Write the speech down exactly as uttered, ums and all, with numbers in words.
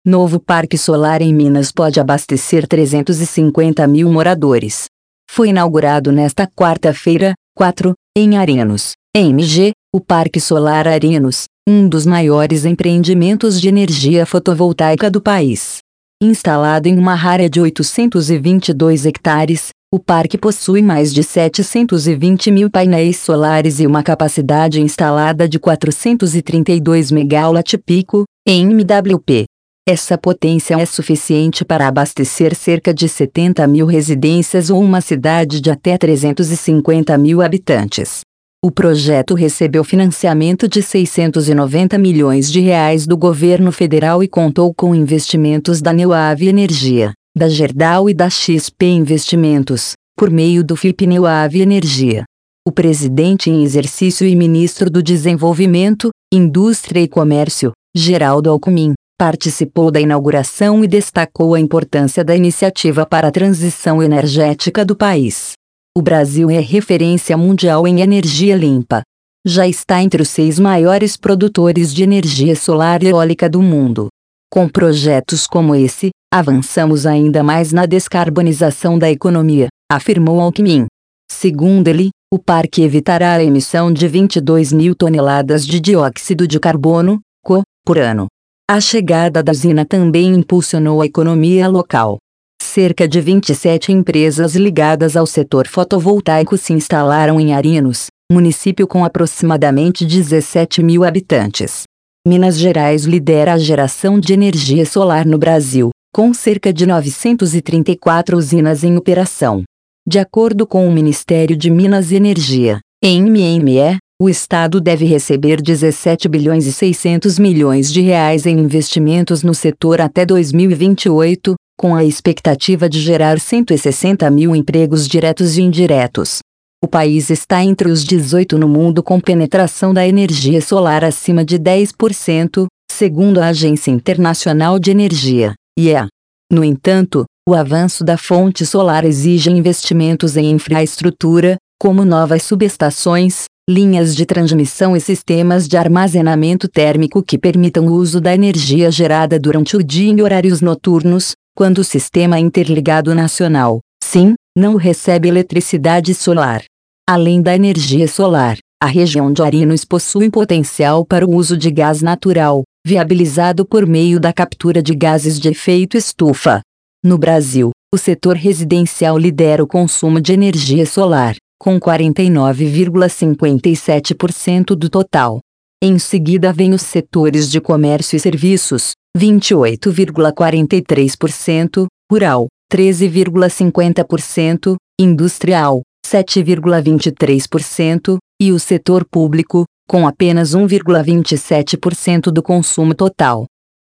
Novo parque solar em Minas pode abastecer trezentos e cinquenta mil moradores. Foi inaugurado nesta quarta-feira, quatro, em Arinos, M G, o Parque Solar Arinos, um dos maiores empreendimentos de energia fotovoltaica do país. Instalado em uma área de oitocentos e vinte e dois hectares, o parque possui mais de setecentos e vinte mil painéis solares e uma capacidade instalada de quatrocentos e trinta e dois megawatt-pico, em M W P. Essa potência é suficiente para abastecer cerca de setenta mil residências ou uma cidade de até trezentos e cinquenta mil habitantes. O projeto recebeu financiamento de seiscentos e noventa milhões de reais do governo federal e contou com investimentos da Newave Energia, da Gerdau e da X P Investimentos, por meio do F I P Newave Energia. O presidente em exercício e ministro do Desenvolvimento, Indústria e Comércio, Geraldo Alckmin, participou da inauguração e destacou a importância da iniciativa para a transição energética do país. O Brasil é referência mundial em energia limpa. Já está entre os seis maiores produtores de energia solar e eólica do mundo. Com projetos como esse, avançamos ainda mais na descarbonização da economia, afirmou Alckmin. Segundo ele, o parque evitará a emissão de vinte e duas mil toneladas de dióxido de carbono, C O, por ano. A chegada da usina também impulsionou a economia local. Cerca de vinte e sete empresas ligadas ao setor fotovoltaico se instalaram em Arinos, município com aproximadamente dezessete mil habitantes. Minas Gerais lidera a geração de energia solar no Brasil, com cerca de novecentas e trinta e quatro usinas em operação. De acordo com o Ministério de Minas e Energia, M M E, o Estado deve receber dezessete bilhões e seiscentos milhões de reais em investimentos no setor até dois mil e vinte e oito, com a expectativa de gerar cento e sessenta mil empregos diretos e indiretos. O país está entre os dezoito no mundo com penetração da energia solar acima de dez por cento, segundo a Agência Internacional de Energia, I E A. No entanto, o avanço da fonte solar exige investimentos em infraestrutura, como novas subestações, linhas de transmissão e sistemas de armazenamento térmico que permitam o uso da energia gerada durante o dia em horários noturnos, quando o Sistema Interligado Nacional, S I N, não recebe eletricidade solar. Além da energia solar, a região de Arinos possui potencial para o uso de gás natural, viabilizado por meio da captura de gases de efeito estufa. No Brasil, o setor residencial lidera o consumo de energia solar, com quarenta e nove vírgula cinquenta e sete por cento do total. Em seguida vem os setores de comércio e serviços, vinte e oito vírgula quarenta e três por cento, rural, treze vírgula cinquenta por cento, industrial, sete vírgula vinte e três por cento, e o setor público, com apenas um vírgula vinte e sete por cento do consumo total.